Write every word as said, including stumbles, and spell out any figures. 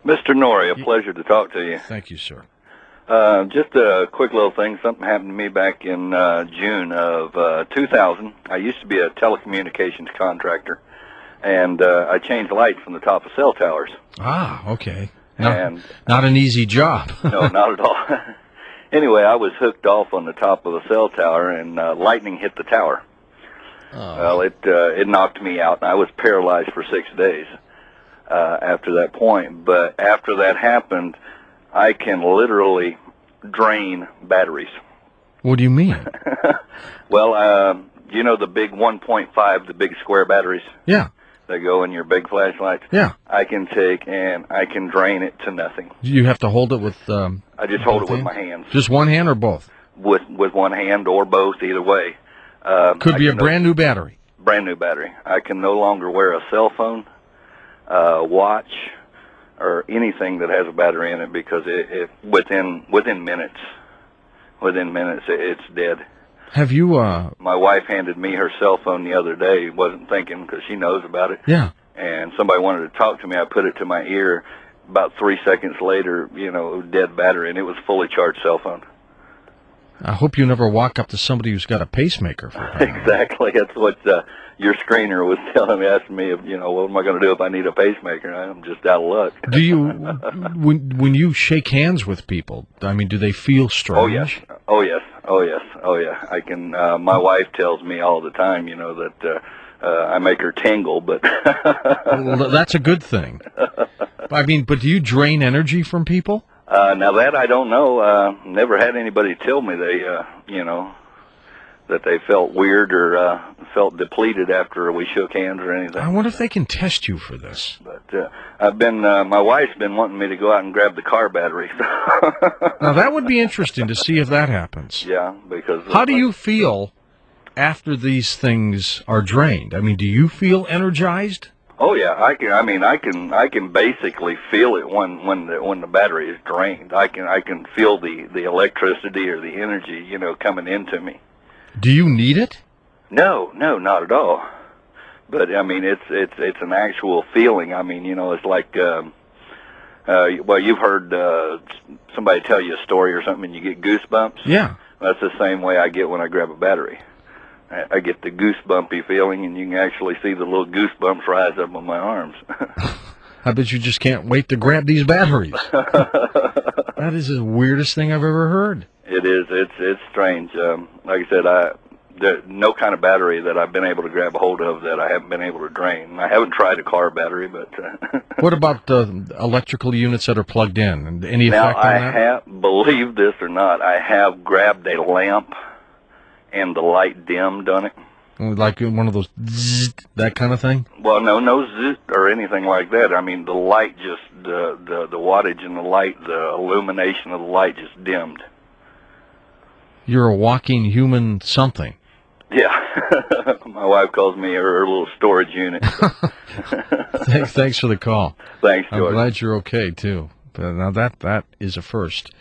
Mister Norrie, a pleasure to talk to you. Thank you, sir. Uh, just a quick little thing. Something happened to me back in uh, June of uh, two thousand. I used to be a telecommunications contractor, and uh, I changed lights from the top of cell towers. Ah, okay. Not, and not an easy job. No, not at all. Anyway, I was hooked off on the top of a cell tower, and uh, lightning hit the tower. Oh. Well, it uh, it knocked me out, and I was paralyzed for six days uh, after that point. But after that happened, I can literally drain batteries. What do you mean? Well, um, you know the big one point five, the big square batteries? Yeah. That go in your big flashlights? Yeah. I can take and I can drain it to nothing. You have to hold it with... Um, I just hold it with hands? my hands. Just one hand or both? With with one hand or both, either way. Um, Could I be a no, brand new battery. Brand new battery. I can no longer wear a cell phone, uh, watch, or anything that has a battery in it because it, it within within minutes, within minutes, it, it's dead. Have you... Uh, My wife handed me her cell phone the other day. Wasn't thinking because she knows about it. Yeah. And somebody wanted to talk to me. I put it to my ear. About three seconds later, you know, dead battery, and it was fully charged cell phone. I hope you never walk up to somebody who's got a pacemaker. For Exactly. That's what uh, your screener was telling me, asking me, if, you know, what am I going to do if I need a pacemaker? I'm just out of luck. Do you, when when you shake hands with people, I mean, do they feel strange? Oh, yes. Oh, yes. Oh, yes. Oh, yeah. I can, uh, my wife tells me all the time, you know, that uh, uh, I make her tingle, but... Well, that's a good thing. I mean, but do you drain energy from people? Uh, now that I don't know. Uh, never had anybody tell me they, uh, you know, that they felt weird or uh, felt depleted after we shook hands or anything. I wonder if they can test you for this. But uh, I've been, uh, my wife's been wanting me to go out and grab the car battery. Now that would be interesting to see if that happens. Yeah, because... How do you feel after these things are drained? I mean, do you feel energized? Oh yeah, I can. I mean, I can. I can basically feel it when when the when the battery is drained. I can. I can feel the the electricity or the energy, you know, coming into me. Do you need it? No, no, not at all. But I mean, it's it's it's an actual feeling. I mean, you know, it's like. Um, uh, well, you've heard uh, somebody tell you a story or something, and you get goosebumps. Yeah. That's the same way I get when I grab a battery. I get the goosebumpy feeling, and you can actually see the little goosebumps rise up on my arms. I bet you just can't wait to grab these batteries. That is the weirdest thing I've ever heard. It is. It's it's strange. Um, like I said, I there's no kind of battery that I've been able to grab a hold of that I haven't been able to drain. I haven't tried a car battery, but... Uh, what about the electrical units that are plugged in? And any now, effect on I that? have, believe this or not, I have grabbed a lamp and the light dimmed on it. Like one of those zzz, that kind of thing? Well, no, no zzz or anything like that. I mean, the light just, the, the, the wattage in the light, the illumination of the light just dimmed. You're a walking human something. Yeah. My wife calls me her, her little storage unit. thanks, thanks for the call. Thanks, George. I'm glad you're okay, too. But now that that is a first.